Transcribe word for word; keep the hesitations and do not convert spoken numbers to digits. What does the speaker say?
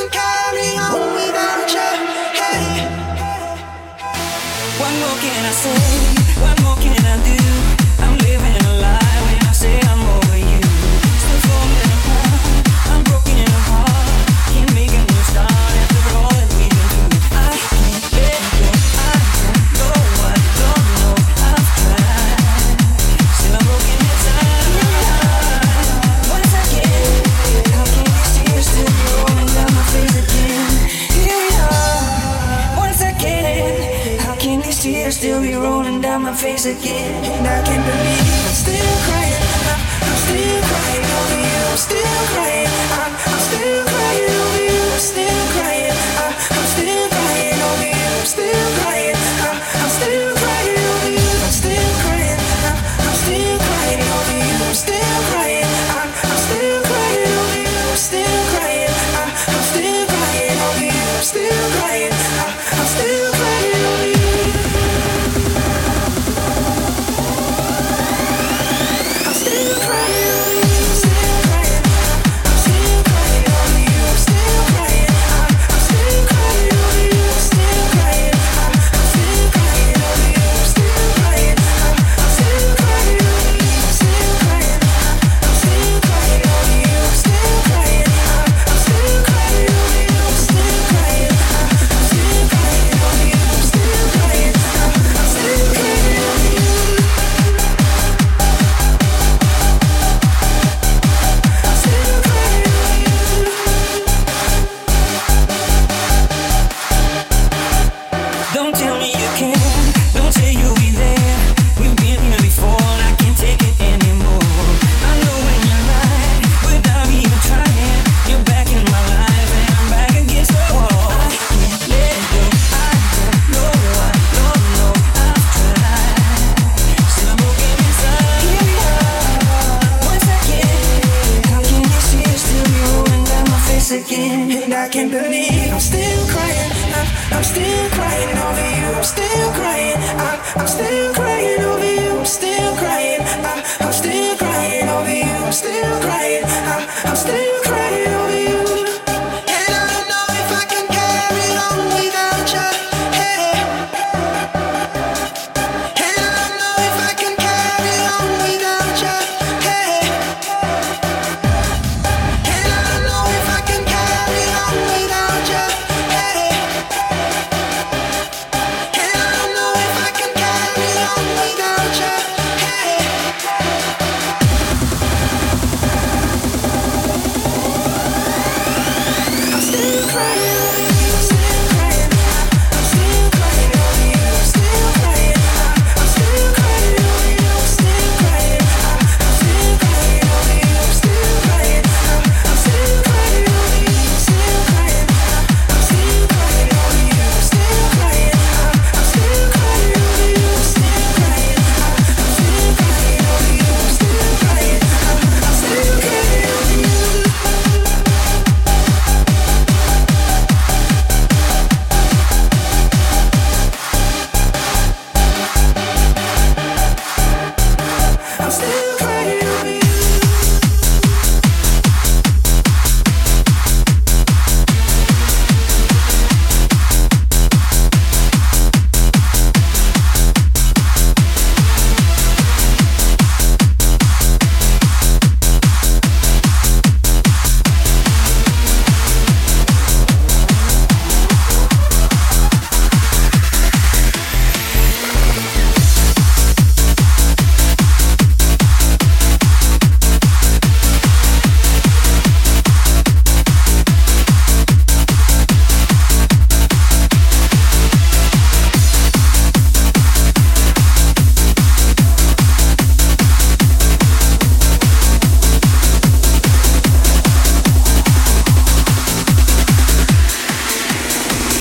can't carry on without you. Hey. What more can I say? What more can I do? I'm living a lie when I say I'm over you. Still falling apart, I'm broken apart. Can't make a new start after all that we've been through. I can't let go, I don't know, I don't know. I've tried, still I'm broken inside. Once again, how can these tears still be rolling down my face again? Here we are, once again. How can these tears still be rolling down my face again? And I can't believe I'm still crying. I'm, I'm still crying over you. I'm still crying. I'm, I'm still crying over you. I'm still crying. I'm, I'm still crying over you. I'm still crying. I'm, I'm still crying over you. I'm still crying. I'm, I'm still crying over you. I'm still crying. I'm, I'm still crying over you. I'm still crying. I'm, I'm still crying over you. I'm still crying. I'm, I'm still crying over you. Don't tell me you can, don't say you'll be there. We've been here before and I can't take it anymore. I know when you're right, without even trying. You're back in my life and I'm back against the wall. I can't let go, I don't know, I don't know. I've tried, still I'm broken inside. Here we are, once again. How can these tears still be rolling down my face again? And I can't believe I'm still crying. I'm, I'm still crying over you. I'm still crying. I'm, I'm still